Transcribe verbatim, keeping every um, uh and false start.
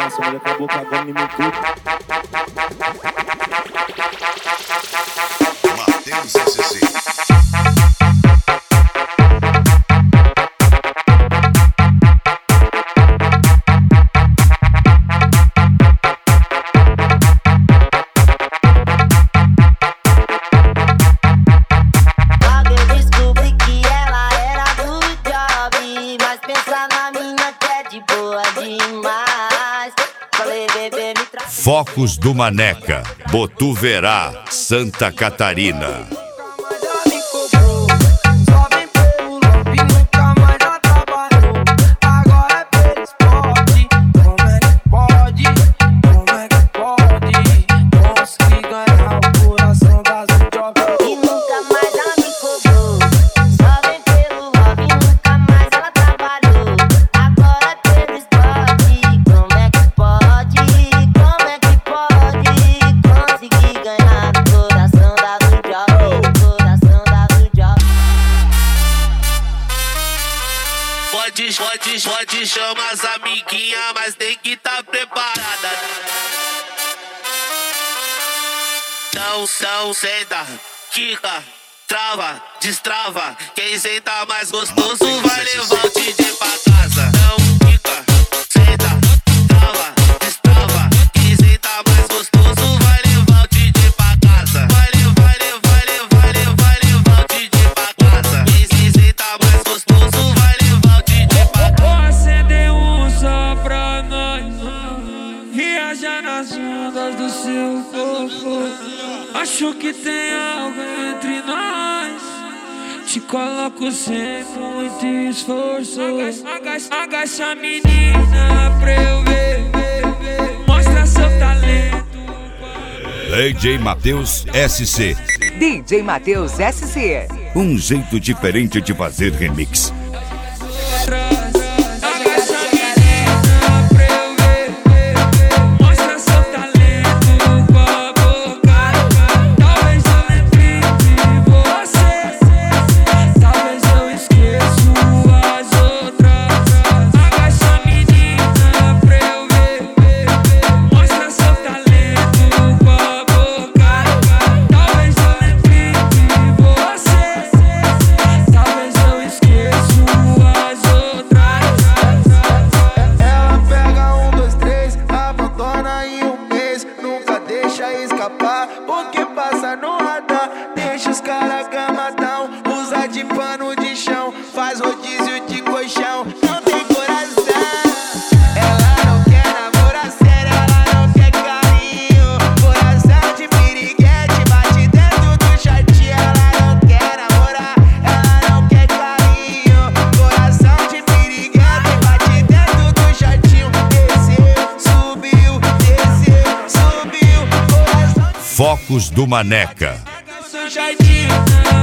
massa, ele acabou cagando em mim tudo. Matheus S C. Focos do Maneca, Botuverá, Santa Catarina. Pode, pode, pode chamar as amiguinhas, mas tem que tá preparada. Não, não, senta, quica, trava, destrava. Quem senta mais gostoso vai levar o D J pra casa. Não, quica, senta, trava, destrava. Quem senta mais gostoso vai levar o D J pra casa. Vai levar, levar, levar, levar, levar o D J pra casa. Quem senta mais gostoso vai levar o D J pra casa. Vou acender um só pra nós, viajar nas ondas do seu corpo. Acho que tem algo entre nós. Te coloco sem muito esforço. Agacha, agacha, agacha menina pra eu ver. Mostra seu talento. D J Matheus S C. D J Matheus S C. Um jeito diferente de fazer remix. Porque passa no radar, deixa os caras gamadão. Usa de pano de chão, faz rodízio de colchão. Não tem coração. Ela não quer namorar sério, ela não quer carinho. Coração de piriguete, bate dentro do shortinho. Ela não quer namorar, ela não quer carinho. Coração de piriguete, bate dentro do shortinho. Desceu, subiu, desceu, subiu. Focos do Maneca. Seu jardim.